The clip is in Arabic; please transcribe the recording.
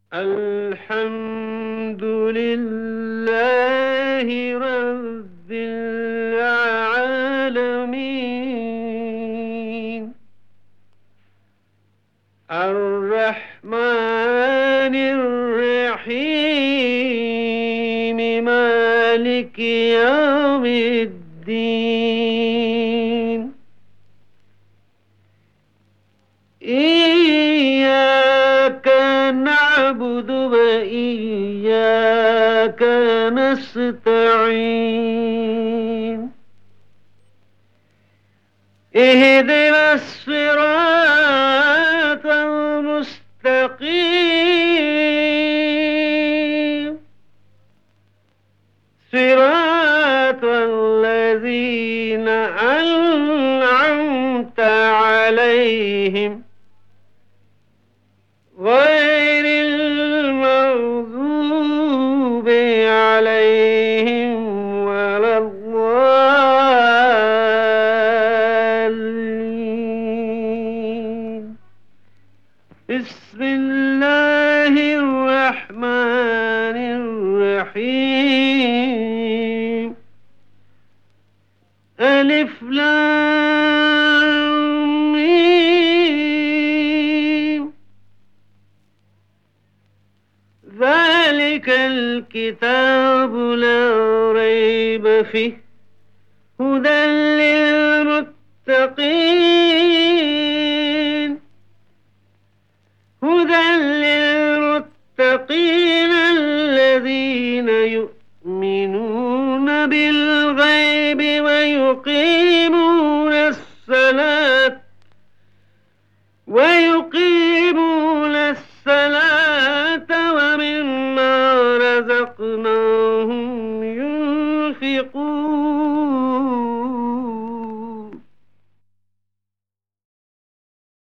الحمد لله رب العالمين الرحمن الرحيم مالك يوم الدين إياك نعبد وإياك نستعين اهدنا الصراط المستقيم صراط الذين أنعمت عليهم غير المغضوب عليهم ولا الضالين بسم الله الرحمن الرحيم ألف لام ميم ذلك الكتاب لا ريب فيه هدى للمتقين الذين يؤمنون بالغيب ويقيمون الصلاة ومما رزقناهم ينفقون